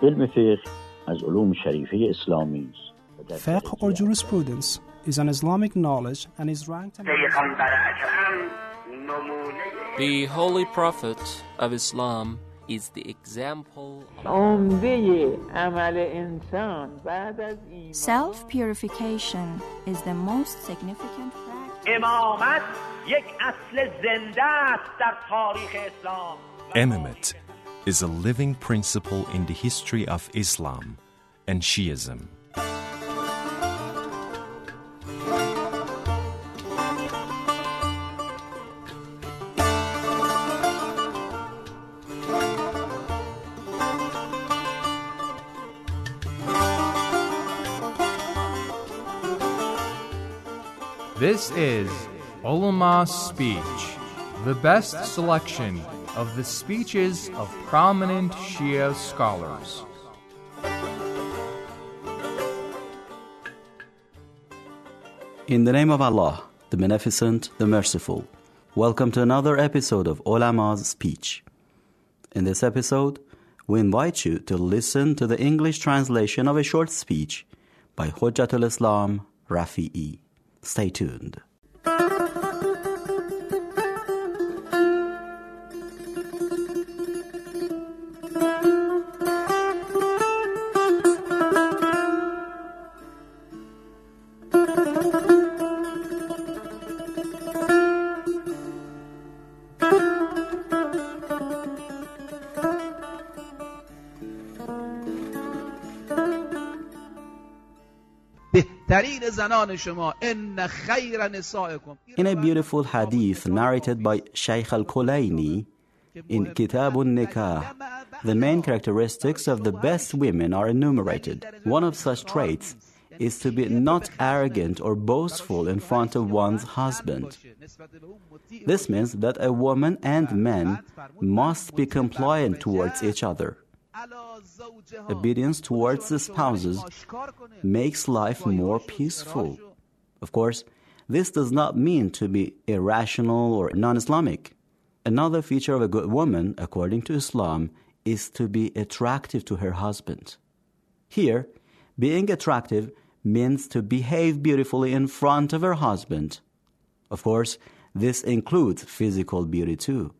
علم فقه از علوم شریفه اسلامی است. Fiqh or jurisprudence is an Islamic knowledge and is ranked The Holy Prophet of Islam is the example Self-purification is the most significant practice. Imamate is a living principle in the history of Islam and Shiism. This is Ulama Speech, the best selection of the speeches of prominent Shia scholars. In the name of Allah, the Beneficent, the Merciful, welcome to another episode of Ulama's Speech. In this episode, we invite you to listen to the English translation of a short speech by Hujjatul Islam Rafi'i. Stay tuned. In a beautiful hadith narrated by Shaykh al-Kulayni in Kitab al-Nikah, the main characteristics of the best women are enumerated. One of such traits is to be not arrogant or boastful in front of one's husband. This means that a woman and man must be compliant towards each other. Obedience towards the spouses makes life more peaceful. Of course, this does not mean to be irrational or non-Islamic. Another feature of a good woman, according to Islam, is to be attractive to her husband. Here, being attractive means to behave beautifully in front of her husband. Of course, this includes physical beauty too.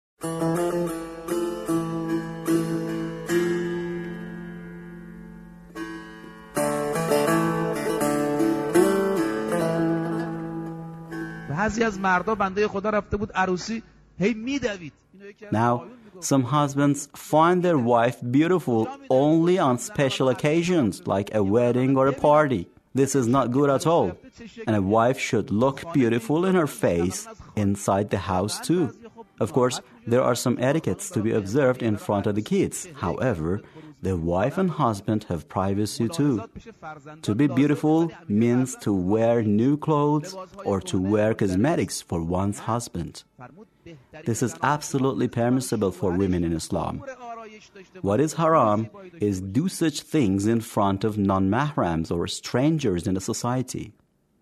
Now, some husbands find their wife beautiful only on special occasions, like a wedding or a party. This is not good at all. And a wife should look beautiful in her face inside the house too. Of course, there are some etiquettes to be observed in front of the kids. However, the wife and husband have privacy too. To be beautiful means to wear new clothes or to wear cosmetics for one's husband. This is absolutely permissible for women in Islam. What is haram is do such things in front of non-mahrams or strangers in the society.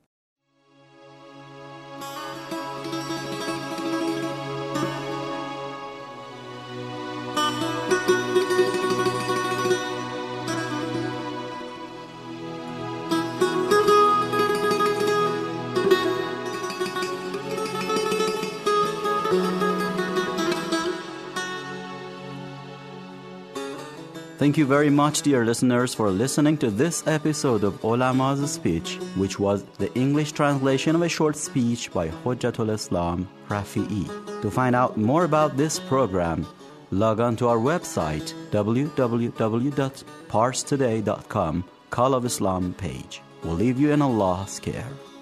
Thank you very much, dear listeners, for listening to this episode of Ulama's Speech, which was the English translation of a short speech by Hujjatul Islam Rafi'i. To find out more about this program, log on to our website, www.parstoday.com, Call of Islam page. We'll leave you in Allah's care.